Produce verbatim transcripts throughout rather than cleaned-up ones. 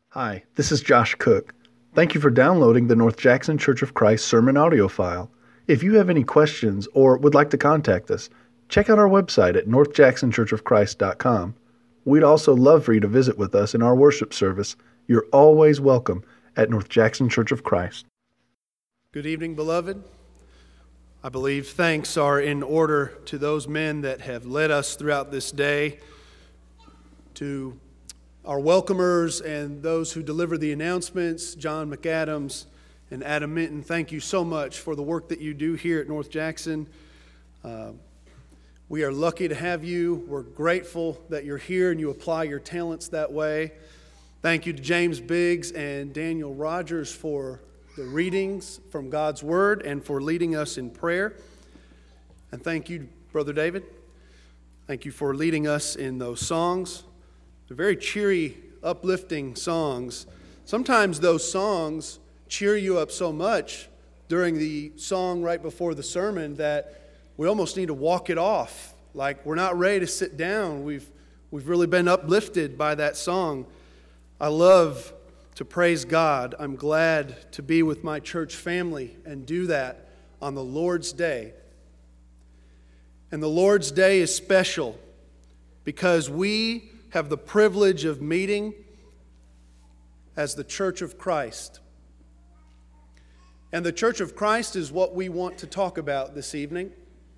Hi, this is Josh Cook. Thank you for downloading the North Jackson Church of Christ sermon audio file. If you have any questions or would like to contact us, check out our website at north jackson church of christ dot com. We'd also love for you to visit with us in our worship service. You're always welcome at North Jackson Church of Christ. Good evening, beloved. I believe thanks are in order to those men that have led us throughout this day, to our welcomers and those who deliver the announcements, John McAdams and Adam Minton. Thank you so much for the work that you do here at North Jackson. Uh, we are lucky to have you. We're grateful that you're here and you apply your talents that way. Thank you to James Biggs and Daniel Rogers for the readings from God's Word and for leading us in prayer. And thank you, Brother David. Thank you for leading us in those songs. They're very cheery, uplifting songs. Sometimes those songs cheer you up so much during the song right before the sermon that we almost need to walk it off. Like we're not ready to sit down. We've, we've really been uplifted by that song. I love to praise God. I'm glad to be with my church family and do that on the Lord's Day. And the Lord's Day is special because we have the privilege of meeting as the Church of Christ. And the Church of Christ is what we want to talk about this evening.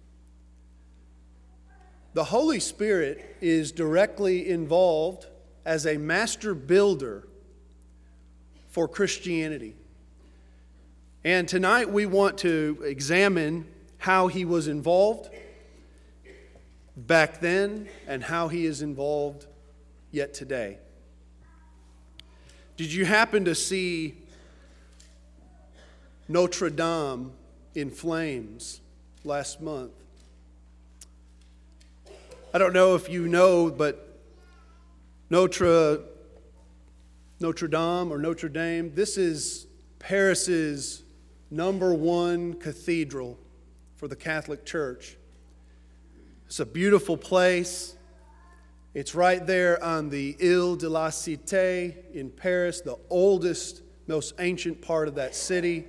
The Holy Spirit is directly involved as a master builder for Christianity. And tonight we want to examine how he was involved back then and how he is involved yet today. Did you happen to see Notre Dame in flames last month? I don't know if you know, but Notre, Notre Dame or Notre Dame, this is Paris's number one cathedral for the Catholic Church. It's a beautiful place. It's right there on the Ile de la Cité in Paris, the oldest, most ancient part of that city.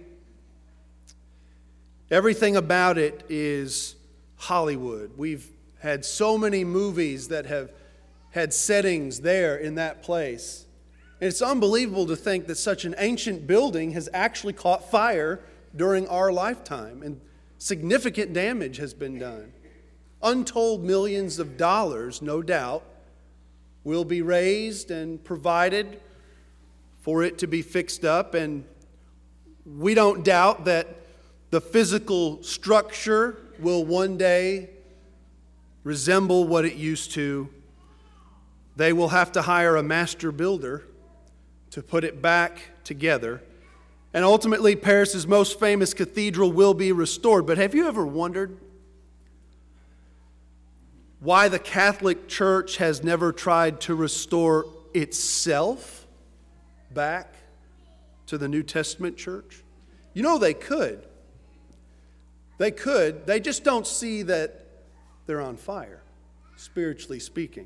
Everything about it is Hollywood. We've had so many movies that have had settings there in that place. And it's unbelievable to think that such an ancient building has actually caught fire during our lifetime, and significant damage has been done. Untold millions of dollars, no doubt, will be raised and provided for it to be fixed up. And we don't doubt that the physical structure will one day resemble what it used to. They will have to hire a master builder to put it back together. And ultimately, Paris's most famous cathedral will be restored. But have you ever wondered why the Catholic Church has never tried to restore itself back to the New Testament church? You know they could. They could. They just don't see that they're on fire, spiritually speaking.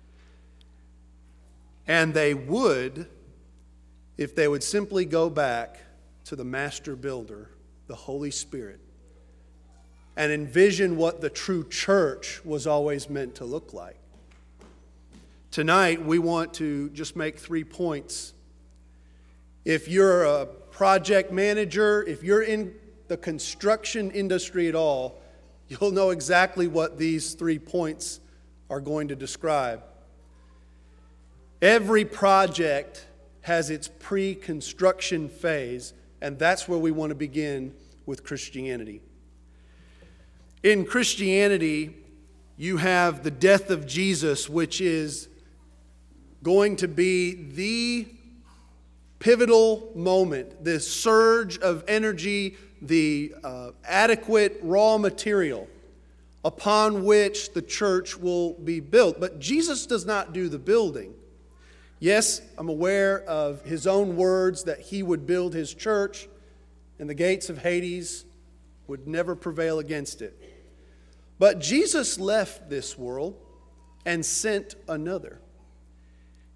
And they would if they would simply go back to the master builder, the Holy Spirit, and envision what the true church was always meant to look like. Tonight, we want to just make three points. If you're a project manager, if you're in the construction industry at all, you'll know exactly what these three points are going to describe. Every project has its pre-construction phase, and that's where we want to begin with Christianity. In Christianity, you have the death of Jesus, which is going to be the pivotal moment, the surge of energy, the uh, adequate raw material upon which the church will be built. But Jesus does not do the building. Yes, I'm aware of his own words that he would build his church, and the gates of Hades would never prevail against it. But Jesus left this world and sent another.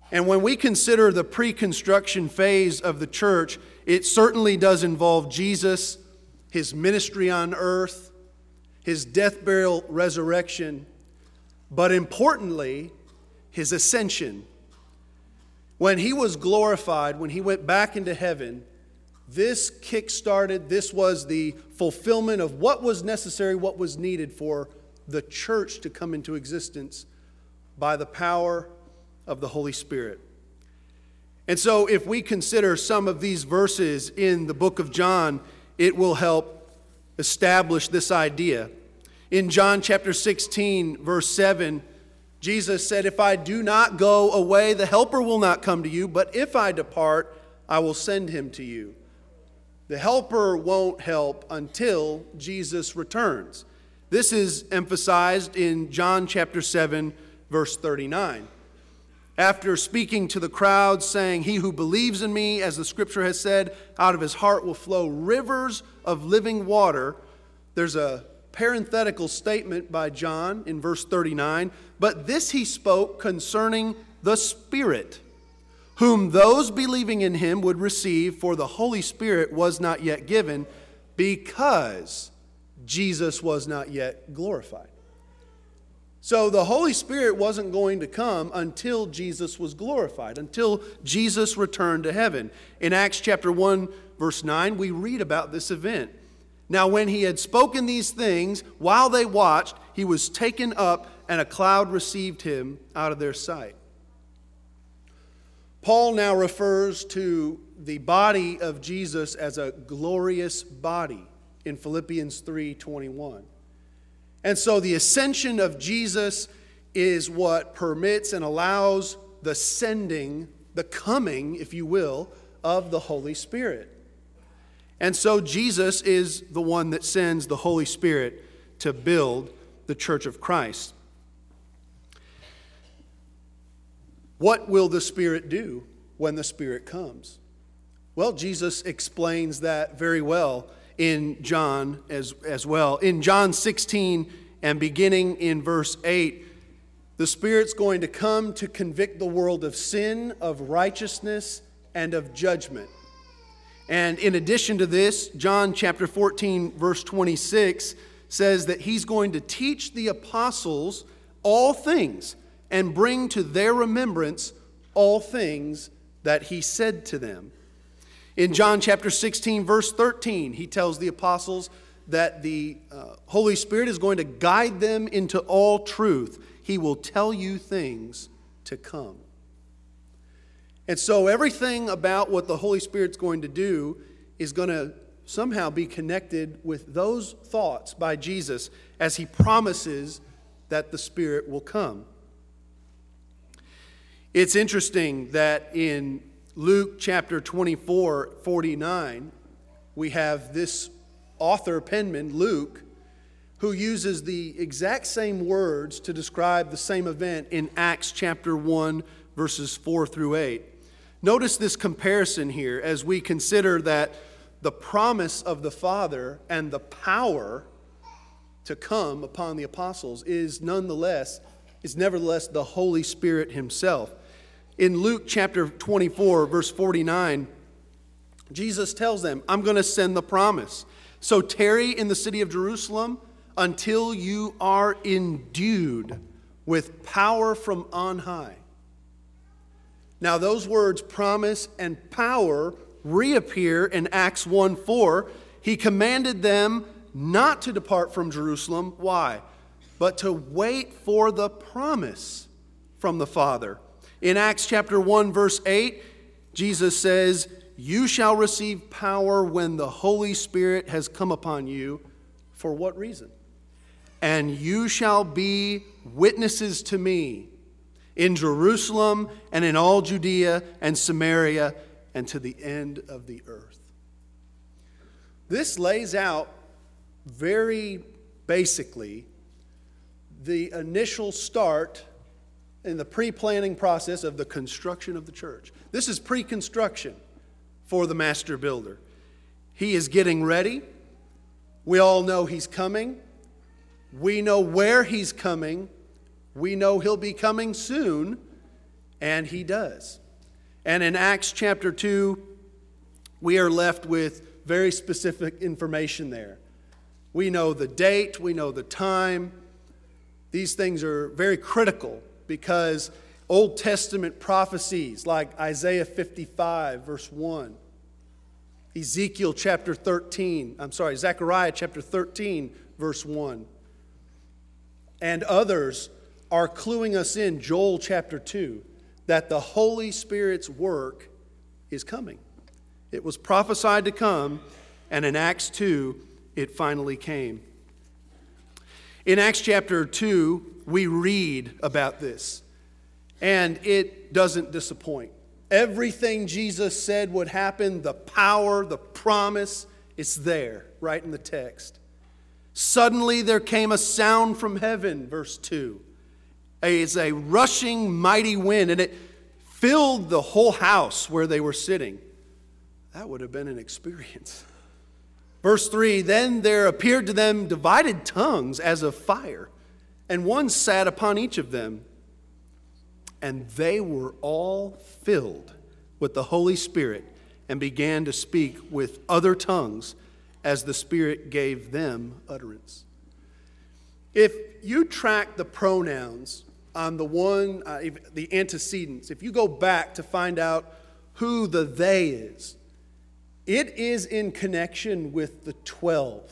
And when we consider the pre-construction phase of the church, it certainly does involve Jesus, his ministry on earth, his death, burial, resurrection, but importantly, his ascension. When he was glorified, when he went back into heaven, this kick-started, this was the fulfillment of what was necessary, what was needed for the church to come into existence by the power of the Holy Spirit. And so if we consider some of these verses in the book of John, it will help establish this idea. In John chapter sixteen, verse seven, Jesus said, "If I do not go away, the Helper will not come to you, but if I depart, I will send him to you." The Helper won't help until Jesus returns. This is emphasized in John chapter seven, verse thirty-nine. After speaking to the crowd, saying, "He who believes in me, as the scripture has said, out of his heart will flow rivers of living water," there's a parenthetical statement by John in verse thirty-nine. "But this he spoke concerning the Spirit, whom those believing in him would receive, for the Holy Spirit was not yet given, because Jesus was not yet glorified." So the Holy Spirit wasn't going to come until Jesus was glorified, until Jesus returned to heaven. In Acts chapter one, verse nine, we read about this event. "Now when he had spoken these things, while they watched, he was taken up, and a cloud received him out of their sight." Paul now refers to the body of Jesus as a glorious body in Philippians three twenty-one. And so the ascension of Jesus is what permits and allows the sending, the coming, if you will, of the Holy Spirit. And so Jesus is the one that sends the Holy Spirit to build the church of Christ. What will the Spirit do when the Spirit comes? Well, Jesus explains that very well in John as, as well. In John sixteen and beginning in verse eight, the Spirit's going to come to convict the world of sin, of righteousness, and of judgment. And in addition to this, John chapter fourteen, verse twenty-six says that he's going to teach the apostles all things and bring to their remembrance all things that he said to them. In John chapter sixteen, verse thirteen, he tells the apostles that the uh, Holy Spirit is going to guide them into all truth. He will tell you things to come. And so everything about what the Holy Spirit's going to do is going to somehow be connected with those thoughts by Jesus as he promises that the Spirit will come. It's interesting that in Luke chapter twenty-four, forty-nine, we have this author, penman, Luke, who uses the exact same words to describe the same event in Acts chapter one, verses four through eight. Notice this comparison here as we consider that the promise of the Father and the power to come upon the apostles is nonetheless, is nevertheless the Holy Spirit himself. In Luke chapter twenty-four, verse forty-nine, Jesus tells them, "I'm going to send the promise. So tarry in the city of Jerusalem until you are endued with power from on high." Now those words, promise and power, reappear in Acts one four. He commanded them not to depart from Jerusalem. Why? But to wait for the promise from the Father. In Acts chapter one, verse eight, Jesus says, "You shall receive power when the Holy Spirit has come upon you." For what reason? "And you shall be witnesses to me in Jerusalem and in all Judea and Samaria and to the end of the earth." This lays out very basically the initial start in the pre-planning process of the construction of the church. This is pre-construction for the master builder. He is getting ready. We all know he's coming. We know where he's coming. We know he'll be coming soon. And he does. And in Acts chapter two, we are left with very specific information there. We know the date, we know the time. These things are very critical because Old Testament prophecies like Isaiah fifty-five, verse one, Ezekiel chapter thirteen, I'm sorry, Zechariah chapter thirteen, verse one, and others are cluing us in, Joel chapter two, that the Holy Spirit's work is coming. It was prophesied to come, and in Acts two, it finally came. In Acts chapter two, we read about this, and it doesn't disappoint. Everything Jesus said would happen, the power, the promise, it's there, right in the text. Suddenly there came a sound from heaven, verse two. It's a rushing mighty wind, and it filled the whole house where they were sitting. That would have been an experience. Verse three, then there appeared to them divided tongues as of fire, and one sat upon each of them. And they were all filled with the Holy Spirit and began to speak with other tongues as the Spirit gave them utterance. If you track the pronouns on the one, uh, the antecedents, if you go back to find out who the they is, it is in connection with the twelve.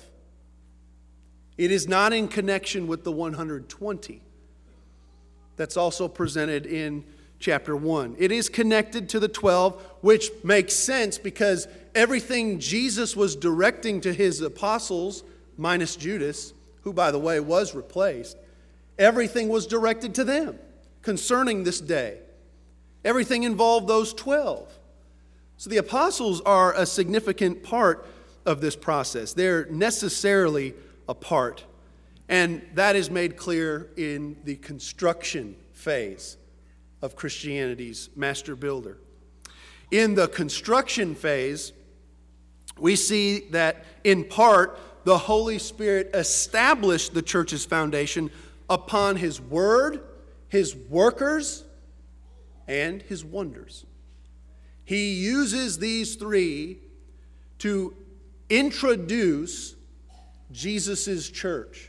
It is not in connection with the one hundred twenty. That's also presented in chapter one. It is connected to the twelve, which makes sense because everything Jesus was directing to his apostles, minus Judas, who, by the way, was replaced, everything was directed to them concerning this day. Everything involved those twelve. So the apostles are a significant part of this process. They're necessarily a part. And that is made clear in the construction phase of Christianity's master builder. In the construction phase, we see that in part, the Holy Spirit established the church's foundation upon His Word, His workers, and His wonders. He uses these three to introduce Jesus' church.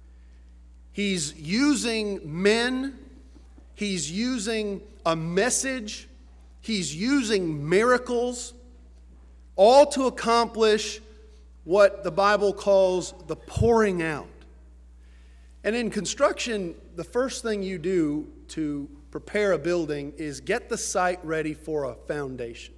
He's using men, he's using a message, he's using miracles, all to accomplish what the Bible calls the pouring out. And in construction, the first thing you do to prepare a building is get the site ready for a foundation.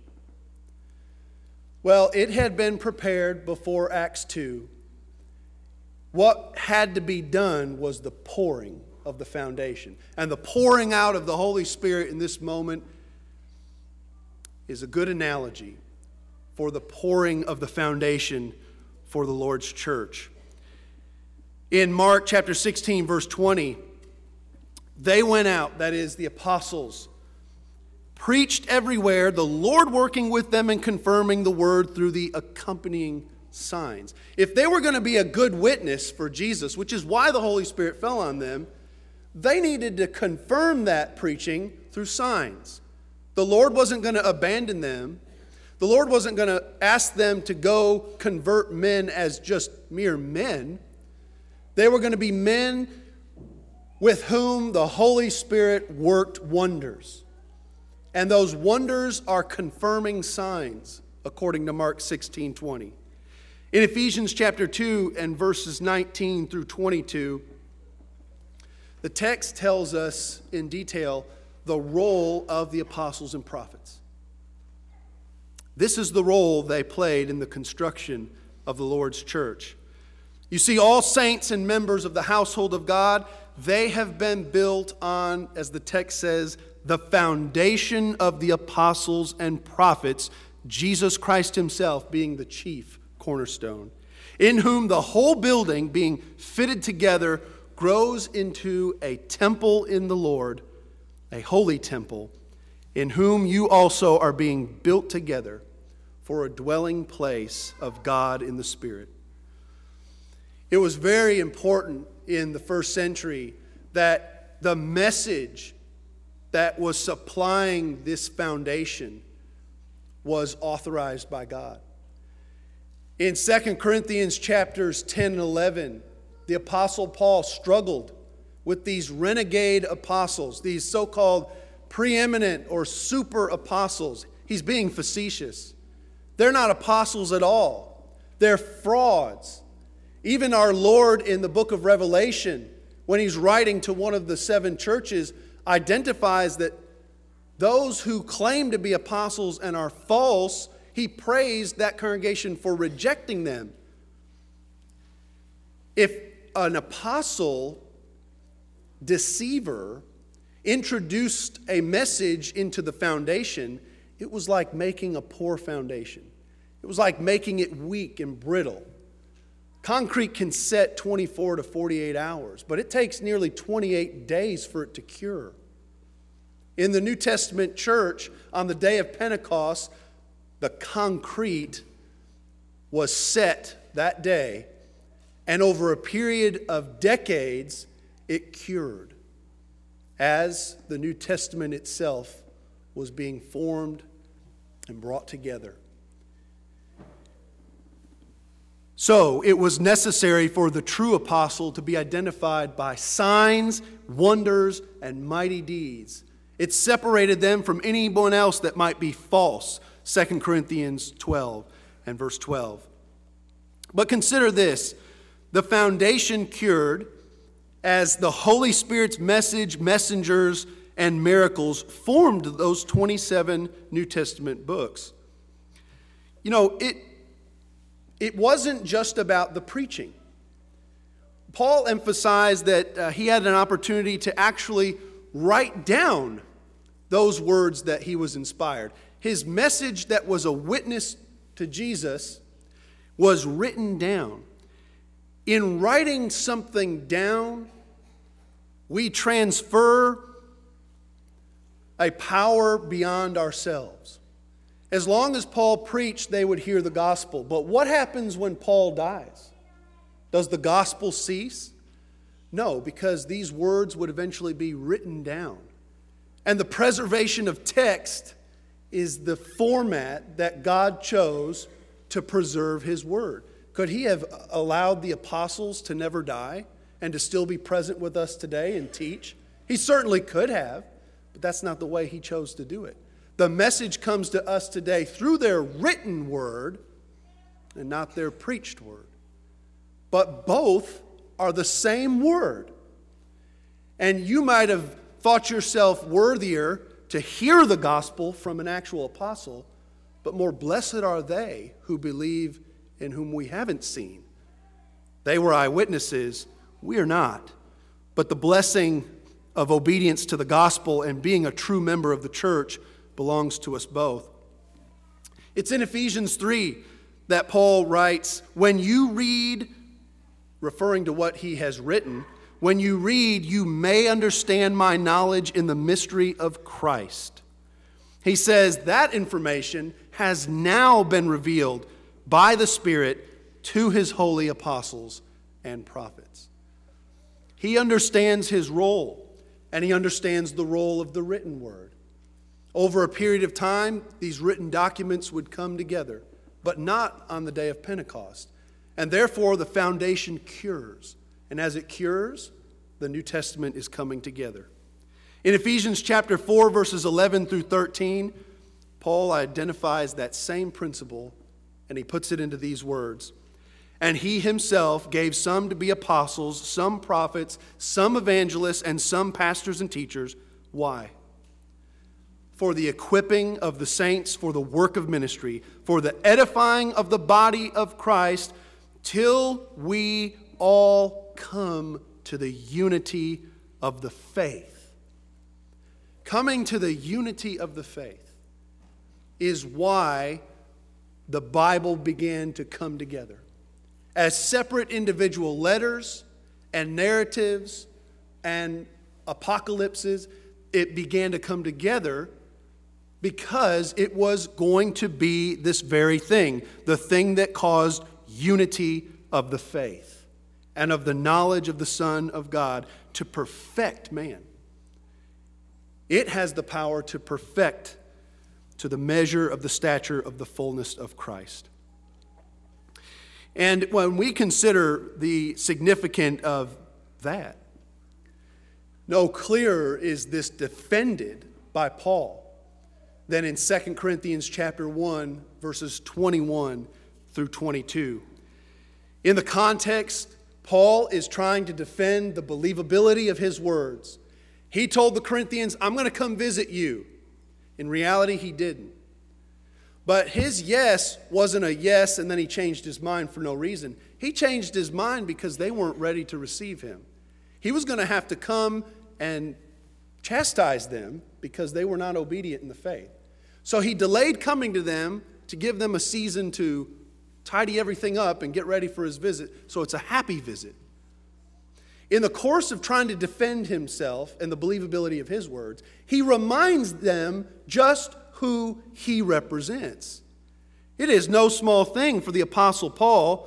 Well, it had been prepared before Acts two. What had to be done was the pouring of the foundation. And the pouring out of the Holy Spirit in this moment is a good analogy for the pouring of the foundation for the Lord's church. In Mark chapter sixteen, verse twenty, they went out, that is, the apostles, preached everywhere, the Lord working with them and confirming the word through the accompanying signs. If they were going to be a good witness for Jesus, which is why the Holy Spirit fell on them, they needed to confirm that preaching through signs. The Lord wasn't going to abandon them. The Lord wasn't going to ask them to go convert men as just mere men. They were going to be men with whom the Holy Spirit worked wonders. And those wonders are confirming signs, according to Mark sixteen twenty. In Ephesians chapter two and verses nineteen through twenty-two, the text tells us in detail the role of the apostles and prophets. This is the role they played in the construction of the Lord's church. You see, all saints and members of the household of God, they have been built on, as the text says, the foundation of the apostles and prophets, Jesus Christ himself being the chief cornerstone, in whom the whole building being fitted together grows into a temple in the Lord, a holy temple, in whom you also are being built together for a dwelling place of God in the Spirit. It was very important in the first century that the message that was supplying this foundation was authorized by God. In Second Corinthians chapters ten and eleven, the Apostle Paul struggled with these renegade apostles, these so-called preeminent or super apostles. He's being facetious. They're not apostles at all. They're frauds. Even our Lord in the book of Revelation, when he's writing to one of the seven churches, identifies that those who claim to be apostles and are false, he praised that congregation for rejecting them. If an apostle deceiver introduced a message into the foundation, it was like making a poor foundation. It was like making it weak and brittle. Concrete can set twenty-four to forty-eight hours, but it takes nearly twenty-eight days for it to cure. In the New Testament church, on the day of Pentecost, the concrete was set that day, and over a period of decades, it cured as the New Testament itself was being formed and brought together. So it was necessary for the true apostle to be identified by signs, wonders, and mighty deeds. It separated them from anyone else that might be false. Second Corinthians twelve and verse twelve. But consider this, the foundation cured as the Holy Spirit's message, messengers, and miracles formed those twenty-seven New Testament books. You know, it, it wasn't just about the preaching. Paul emphasized that uh, he had an opportunity to actually write down those words that he was inspired. His message that was a witness to Jesus was written down. In writing something down, we transfer a power beyond ourselves. As long as Paul preached, they would hear the gospel. But what happens when Paul dies? Does the gospel cease? No, because these words would eventually be written down. And the preservation of text is the format that God chose to preserve his word. Could he have allowed the apostles to never die and to still be present with us today and teach? He certainly could have, but that's not the way he chose to do it. The message comes to us today through their written word and not their preached word. But both are the same word. And you might have thought yourself worthier to hear the gospel from an actual apostle, but more blessed are they who believe in whom we haven't seen. They were eyewitnesses, we are not. But the blessing of obedience to the gospel and being a true member of the church belongs to us both. It's in Ephesians three that Paul writes, when you read, referring to what he has written, when you read, you may understand my knowledge in the mystery of Christ. He says that information has now been revealed by the Spirit to his holy apostles and prophets. He understands his role, and he understands the role of the written word. Over a period of time, these written documents would come together, but not on the day of Pentecost. And therefore, the foundation cures. And as it cures, the New Testament is coming together. In Ephesians chapter four, verses eleven through thirteen, Paul identifies that same principle, and he puts it into these words. And he himself gave some to be apostles, some prophets, some evangelists, and some pastors and teachers. Why? For the equipping of the saints, for the work of ministry, for the edifying of the body of Christ, till we all come to the unity of the faith. Coming to the unity of the faith is why the Bible began to come together. As separate individual letters and narratives and apocalypses, it began to come together because it was going to be this very thing, the thing that caused unity of the faith and of the knowledge of the Son of God to perfect man. It has the power to perfect to the measure of the stature of the fullness of Christ. And when we consider the significance of that, no clearer is this defended by Paul than in Second Corinthians chapter one, verses twenty-one through twenty-two. In the context, Paul is trying to defend the believability of his words. He told the Corinthians, I'm going to come visit you. In reality, he didn't. But his yes wasn't a yes and then he changed his mind for no reason. He changed his mind because they weren't ready to receive him. He was going to have to come and chastise them because they were not obedient in the faith. So he delayed coming to them to give them a season to tidy everything up and get ready for his visit. So it's a happy visit. In the course of trying to defend himself and the believability of his words, he reminds them just who he represents. It is no small thing for the Apostle Paul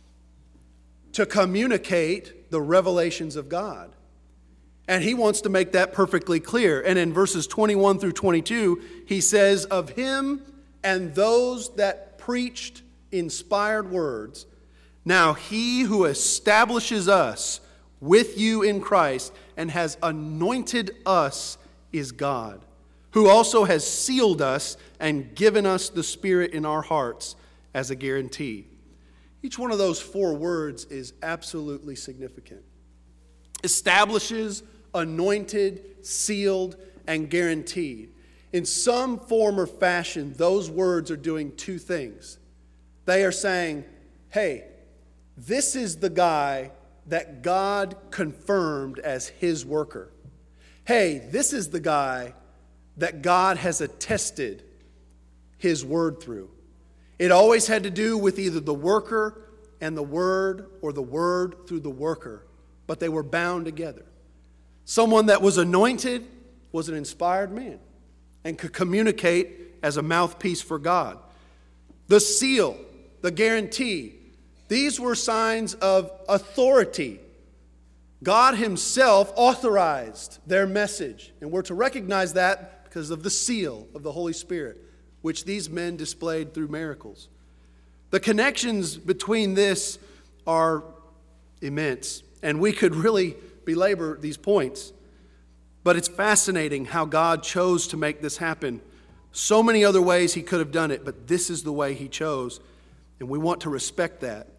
to communicate the revelations of God. And he wants to make that perfectly clear. And in verses twenty-one through twenty-two, he says, of him and those that preached inspired words, now he who establishes us with you in Christ and has anointed us is God, who also has sealed us and given us the Spirit in our hearts as a guarantee. Each one of those four words is absolutely significant. Establishes, anointed, sealed, and guaranteed. In some form or fashion, those words are doing two things. They are saying, hey, this is the guy that God confirmed as his worker. Hey, this is the guy that God has attested his word through. It always had to do with either the worker and the word or the word through the worker, but they were bound together. Someone that was anointed was an inspired man and could communicate as a mouthpiece for God. The seal, the guarantee, these were signs of authority. God himself authorized their message, and we're to recognize that because of the seal of the Holy Spirit, which these men displayed through miracles. The connections between this are immense, and we could really belabor these points. But it's fascinating how God chose to make this happen. So many other ways he could have done it, but this is the way he chose, and we want to respect that.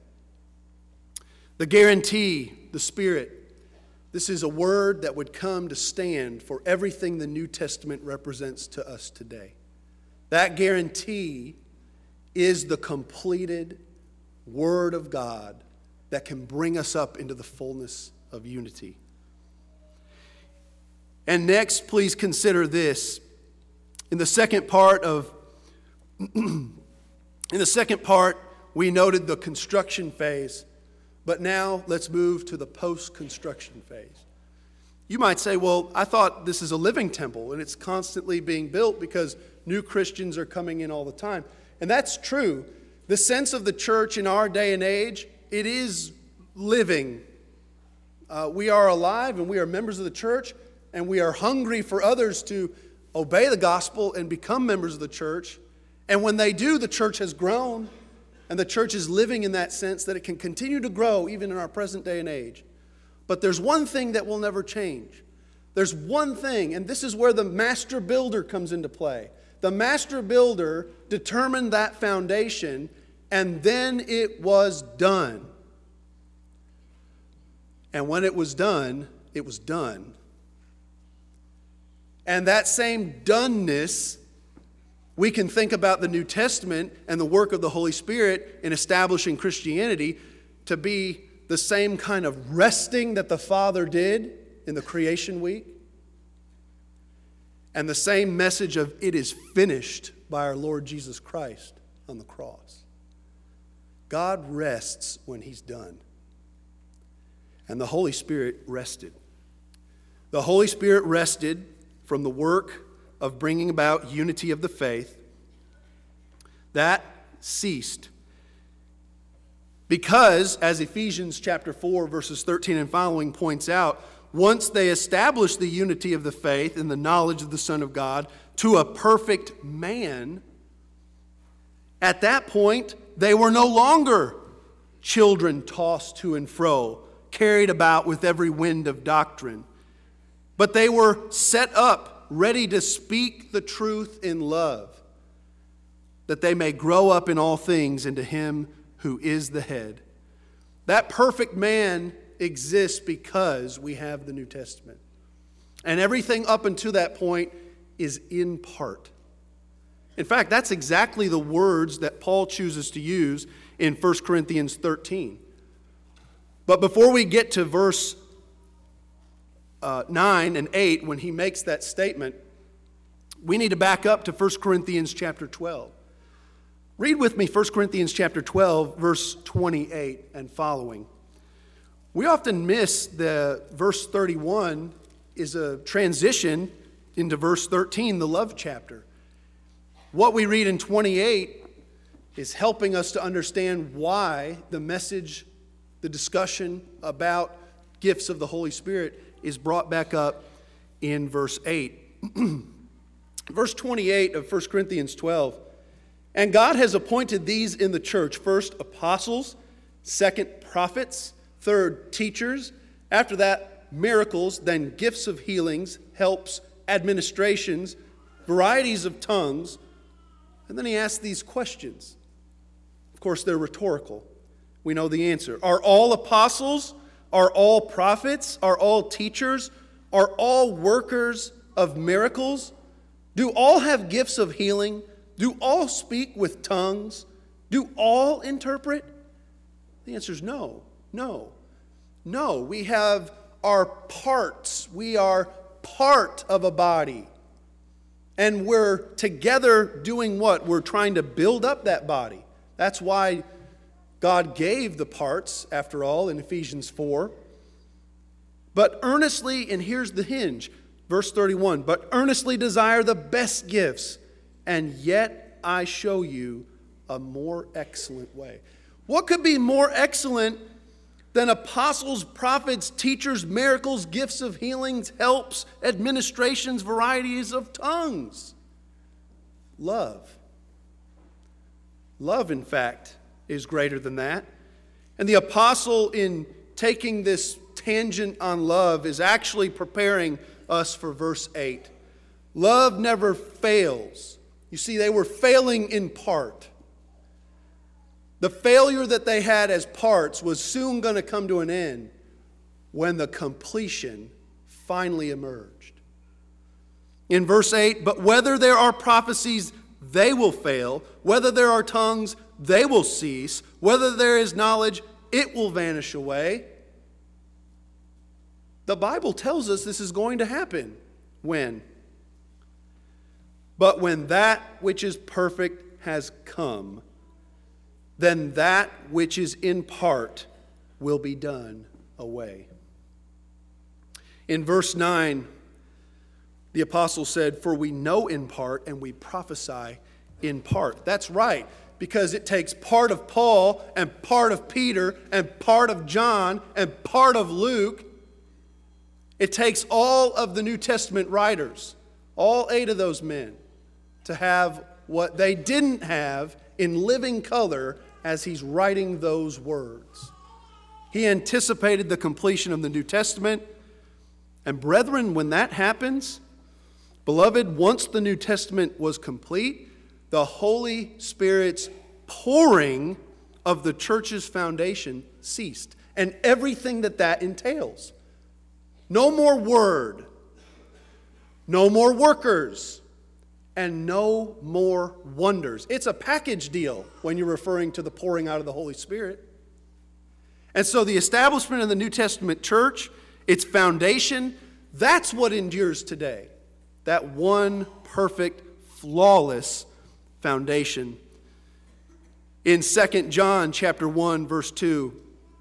The guarantee, the Spirit, this is a word that would come to stand for everything the New Testament represents to us today. That guarantee is the completed Word of God that can bring us up into the fullness of unity. And next, please consider this. In the second part of, in the second part, we noted the construction phase. But now let's move to the post-construction phase. You might say, well, I thought this is a living temple and it's constantly being built because new Christians are coming in all the time. And that's true. The sense of the church in our day and age, it is living. Uh, we are alive and we are members of the church and we are hungry for others to obey the gospel and become members of the church. And when they do, the church has grown. And the church is living in that sense that it can continue to grow even in our present day and age. But there's one thing that will never change. There's one thing, and this is where the master builder comes into play. The master builder determined that foundation, and then it was done. And when it was done, it was done. And that same doneness, we can think about the New Testament and the work of the Holy Spirit in establishing Christianity to be the same kind of resting that the Father did in the creation week, and the same message of it is finished by our Lord Jesus Christ on the cross. God rests when he's done. And the Holy Spirit rested. The Holy Spirit rested from the work of bringing about unity of the faith. That ceased. Because, as Ephesians chapter four, verses thirteen and following points out, once they established the unity of the faith and the knowledge of the Son of God to a perfect man, at that point, they were no longer children tossed to and fro, carried about with every wind of doctrine. But they were set up, ready to speak the truth in love, that they may grow up in all things into Him who is the head. That perfect man exists because we have the New Testament. And everything up until that point is in part. In fact, that's exactly the words that Paul chooses to use in First Corinthians thirteen. But before we get to verse uh, nine and eight, when he makes that statement, we need to back up to First Corinthians chapter twelve. Read with me First Corinthians chapter twelve, verse twenty-eight and following. We often miss the verse thirty-one is a transition into verse thirteen, the love chapter. What we read in twenty-eight is helping us to understand why the message, the discussion about gifts of the Holy Spirit is brought back up in verse eight. Verse twenty-eight of First Corinthians twelve. And God has appointed these in the church, first apostles, second prophets, third teachers, after that miracles, then gifts of healings, helps, administrations, varieties of tongues. And then he asks these questions. Of course, they're rhetorical. We know the answer. Are all apostles? Are all prophets? Are all teachers? Are all workers of miracles? Do all have gifts of healing? Do all speak with tongues? Do all interpret? The answer is no, no, no. We have our parts. We are part of a body. And we're together doing what? We're trying to build up that body. That's why God gave the parts, after all, in Ephesians four. But earnestly, and here's the hinge, verse thirty-one, but earnestly desire the best gifts, and yet I show you a more excellent way. What could be more excellent than apostles, prophets, teachers, miracles, gifts of healings, helps, administrations, varieties of tongues? Love. Love, in fact, is greater than that. And the apostle, in taking this tangent on love, is actually preparing us for verse eight. Love never fails. You see, they were failing in part. The failure that they had as parts was soon going to come to an end when the completion finally emerged. In verse eight, but whether there are prophecies, they will fail. Whether there are tongues, they will cease. Whether there is knowledge, it will vanish away. The Bible tells us this is going to happen. When? But when that which is perfect has come, then that which is in part will be done away. In verse nine, the apostle said, for we know in part and we prophesy in part. That's right, because it takes part of Paul and part of Peter and part of John and part of Luke. It takes all of the New Testament writers, all eight of those men, to have what they didn't have in living color as he's writing those words. He anticipated the completion of the New Testament. And brethren, when that happens, beloved, once the New Testament was complete, the Holy Spirit's pouring of the church's foundation ceased. And everything that that entails. No more word. No more workers. And no more wonders. It's a package deal when you're referring to the pouring out of the Holy Spirit. And so the establishment of the New Testament church, its foundation, that's what endures today. That one perfect, flawless foundation. In Second John chapter one, verse two,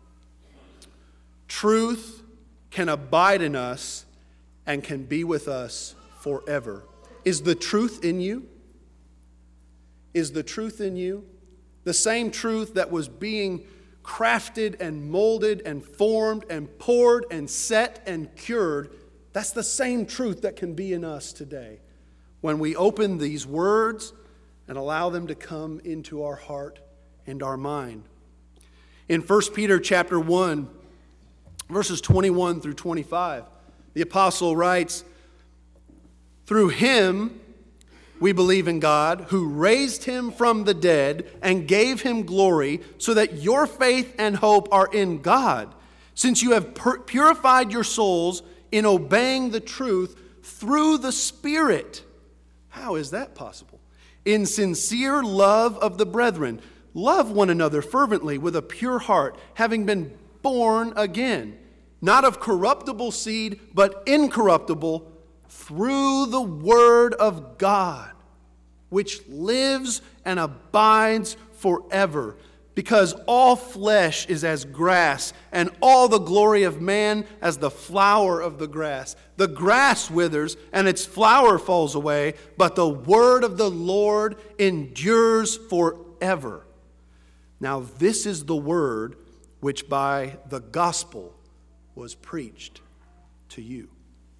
truth can abide in us and can be with us forever. Is the truth in you? Is the truth in you? The same truth that was being crafted and molded and formed and poured and set and cured, that's the same truth that can be in us today when we open these words and allow them to come into our heart and our mind. In First Peter chapter one, verses twenty-one through twenty-five, the apostle writes, "Through him we believe in God, who raised him from the dead and gave him glory, so that your faith and hope are in God, since you have pur- purified your souls in obeying the truth through the Spirit." How is that possible? "In sincere love of the brethren, love one another fervently with a pure heart, having been born again, not of corruptible seed, but incorruptible, through the word of God, which lives and abides forever. Because all flesh is as grass, and all the glory of man as the flower of the grass. The grass withers, and its flower falls away, but the word of the Lord endures forever. Now this is the word which by the gospel was preached to you."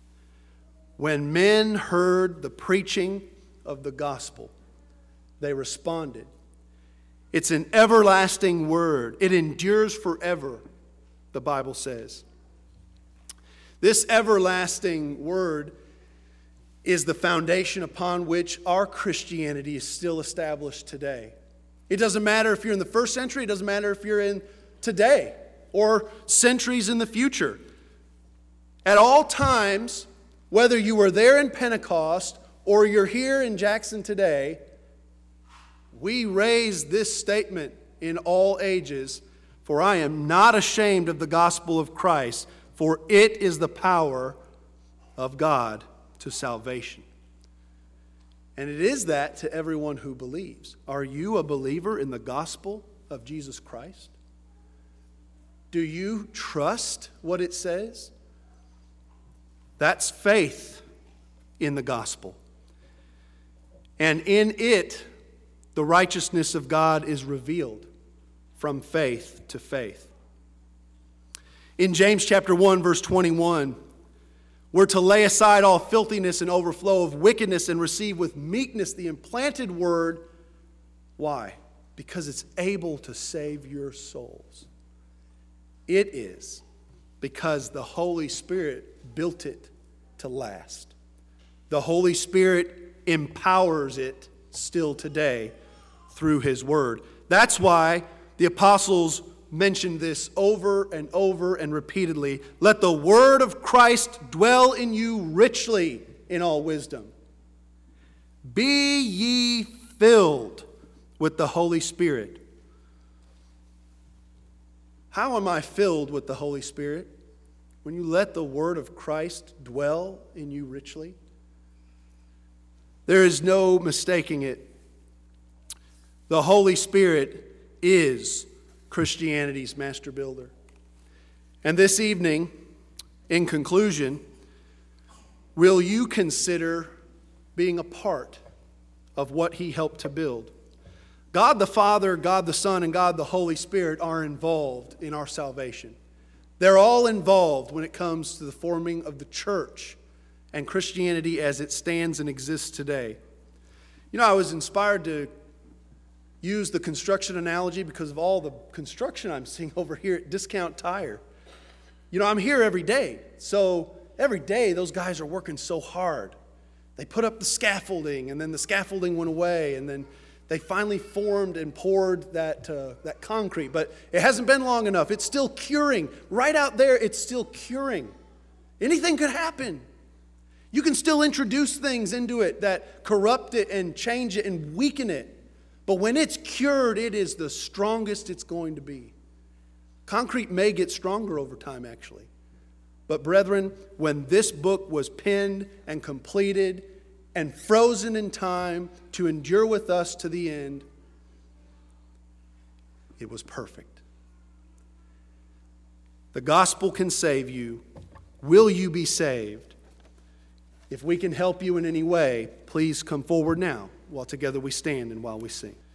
When men heard the preaching of the gospel, they responded. It's an everlasting word. It endures forever, the Bible says. This everlasting word is the foundation upon which our Christianity is still established today. It doesn't matter if you're in the first century, it doesn't matter if you're in today or centuries in the future. At all times, whether you were there in Pentecost or you're here in Jackson today, we raise this statement in all ages, "For I am not ashamed of the gospel of Christ, for it is the power of God to salvation." And it is that to everyone who believes. Are you a believer in the gospel of Jesus Christ? Do you trust what it says? That's faith in the gospel. And in it, the righteousness of God is revealed from faith to faith. In James chapter one, verse twenty-one, we're to lay aside all filthiness and overflow of wickedness and receive with meekness the implanted word. Why? Because it's able to save your souls. It is because the Holy Spirit built it to last. The Holy Spirit empowers it still today through His Word. That's why the apostles mentioned this over and over and repeatedly. Let the word of Christ dwell in you richly in all wisdom. Be ye filled with the Holy Spirit. How am I filled with the Holy Spirit? When you let the word of Christ dwell in you richly. There is no mistaking it. The Holy Spirit is Christianity's master builder. And this evening, in conclusion, will you consider being a part of what He helped to build? God the Father, God the Son, and God the Holy Spirit are involved in our salvation. They're all involved when it comes to the forming of the church and Christianity as it stands and exists today. You know, I was inspired to use the construction analogy because of all the construction I'm seeing over here at Discount Tire. You know, I'm here every day. So every day those guys are working so hard. They put up the scaffolding, and then the scaffolding went away, and then they finally formed and poured that, uh, that concrete. But it hasn't been long enough. It's still curing. Right out there, it's still curing. Anything could happen. You can still introduce things into it that corrupt it and change it and weaken it. But when it's cured, it is the strongest it's going to be. Concrete may get stronger over time, actually. But brethren, when this book was penned and completed and frozen in time to endure with us to the end, it was perfect. The gospel can save you. Will you be saved? If we can help you in any way, please come forward now while together we stand and while we sing.